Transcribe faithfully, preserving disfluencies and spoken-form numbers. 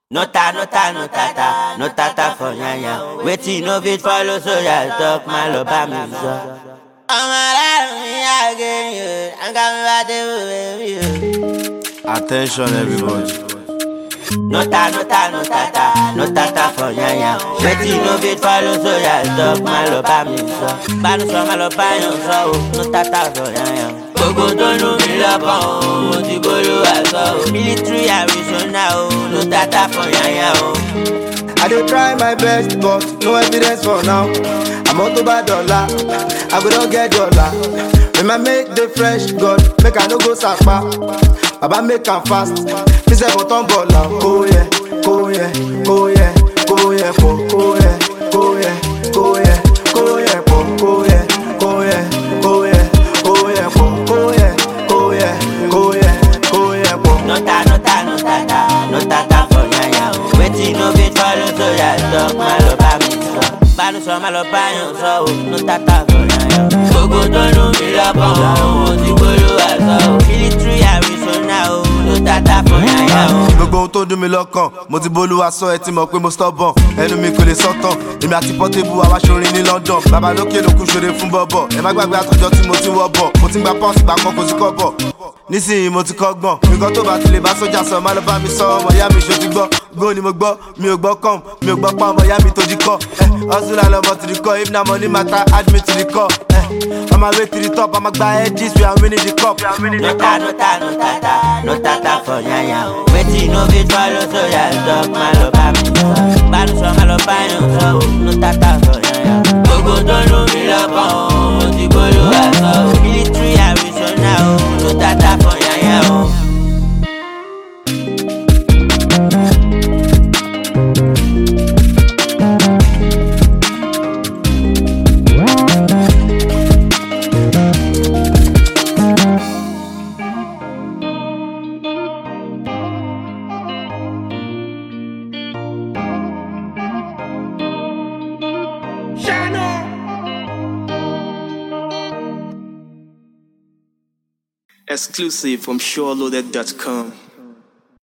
No ta, no ta, no tata, no tata for yanya. Waiting no fit follow, so ya talk my love by me so. I'm a again, I'm coming back to Attention everybody. No ta, no ta, no tata, no tata for yanya. Waiting no fit follow, so ya talk my love by me so. Banu so my love by you so, no tata for yanya. Gbogbo tó lù mí lọ́kàn o, mo ti bolo àgọ́ o. Military Arizona o, no tata for yanya o. I dey try my best, but no evidence for now. I'm out over dollar, I go don get dollar. When I make the fresh God, make I no go sapa. Baba make am fast, me say for turn baller. Oh yeah, oh yeah, oh yeah, oh yeah, po, oh yeah, oh yeah, oh yeah, oh yeah, po, oh yeah, oh yeah, oh yeah, oh yeah, po, oh yeah, oh yeah, oh yeah, oh yeah, po. No ta, no ta, no tata, no tata for yanya o. Waiting no fit follow, so ya talk my love by me so. Banu so my love by you so, no tata for yanya o. Gbogbo tó lù mí lọ́kàn o, mo ti bolo àgọ́ o. Military Arizona o, no tata for yanya o. Gbogbo ohun tó dùn mí lọ́kàn, mo ti bolúwa sọ ẹ ti mọ̀ pé mo stubborn. Ẹnu mi kò lè sọ́tàn, èmi àti Portable àwa ṣorin ní London. Bàbá lókè ló kú ṣeré fún bọ́bọ̀. Ẹ má gbàgbé àtọ̀jọ́ tí mo ti wọ́ bọ̀. Mo ti ń gba pọ́ọ̀sì gbà kan kò sí kọ́bọ̀. Nísìnyí mo ti kọ́gbọ̀n. Nǹkan tó bá ti lè bá sójà sọ, má lọ bá mi sọ. Ọmọ ìyá mi ṣo ti gbọ́. Gbó ni mo gbọ́, mi ò gbọ́ kọ́m. Mi ò gbọ́ pa ọmọ ìyá mi tó jí kọ́. Hustle and love to the core, if na money matter, add me to the core. On my way to the top, I'ma gba edges, we are winning the cup. No ta, no ta, no tata, no tata for yanya o. Waiting no fit follow, so ya talk my love by me so. Banu so my love by you so, no tata for yanya o. Gbogbo tó lù mí lọ́kàn o, mo ti bolo àgọ́ o. Military Arizona o, no tata for yanya o. Exclusive from SureLoaded dot com.